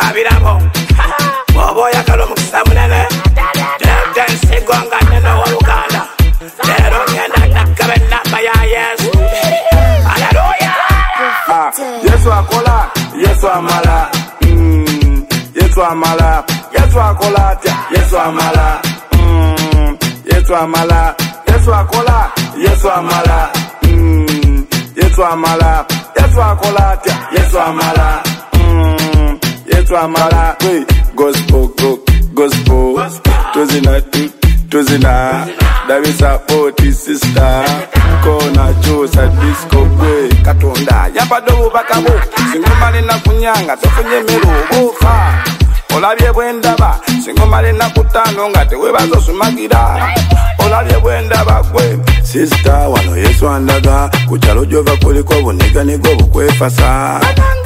Kabiramo Boboya kalo muksamunene Dance gonga neno waluganda Lero ngenda nakabena baya Yesu Hallelujah Yesu akola Yesu amala Yesu amala Yesu akola Yesu amala Yesu amala Yesu akola Yesu amala Yesu amala Yesu akola Yesu amala Yesu amala gospel tuzina Davi support sister kona chosa disco kwe katonda yapadobo bakabo singomale na kunyanga tofunye mero ofa olabye bwendaba singomale na kutano ngate webazo sumagira olabye bwendaba kwe sister wano Yesu andaga kuchalo jova kuliko buniga nigo bukwefasa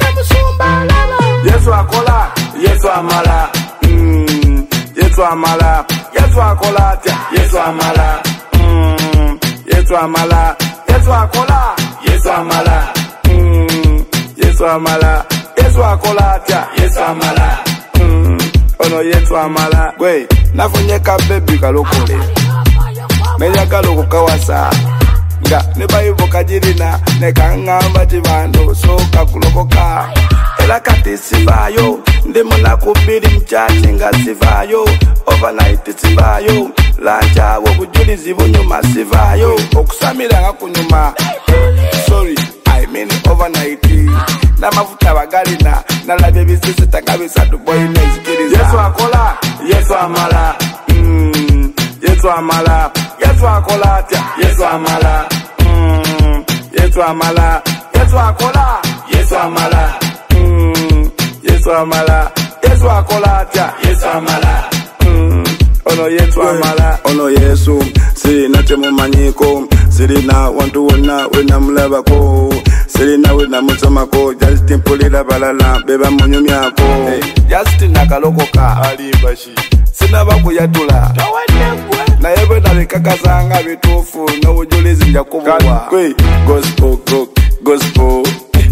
Yesu akola Yesu amala Yesu amala Yesu akola Yesu amala Yesu amala Yesu akola Yesu amala Yesu amala Yesu akola Yesu amala ono Yesu amala gwe nafunyeka baby kalokole menya kaloko kawasa nga ne bayibo kajirina ne kangamba tibando soka kulokoka ela kati sivayo ndimuna kubiri mchachi nga sivayo overnight sivayo lancha wobujulizi bunyuma sivayo okusamira nga kunyuma sorry I mean overnight na mafuta bagalina nalabye bisisi takabisa duboy nezikiriza Yesu akola Yesu amala Yesu amala Yesu akola Yesu amala Yesu amala Yesu akola Yesu amala Yesu amala Yesu akola Yesu amala ono Yesu amala ono Yesu sirina temumanyiko sirina wantu wonna wena mulabako sirina wena musomako just mpulira balala beba munyumyako just nakalokoka alibashi sina bakuyatula naye bwe nabikakasanga bituufu n'obujulizi nja kubuwa gospel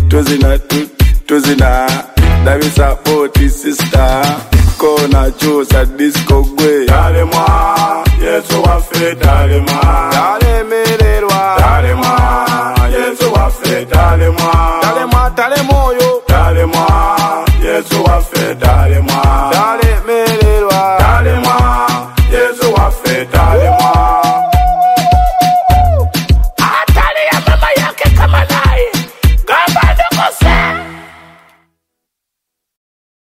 tuzina Davi support sister kona chosa disco gwe dalemwa Yesu wafe dalemwa dalemererwa dalemwa Yesu wafe dalemwa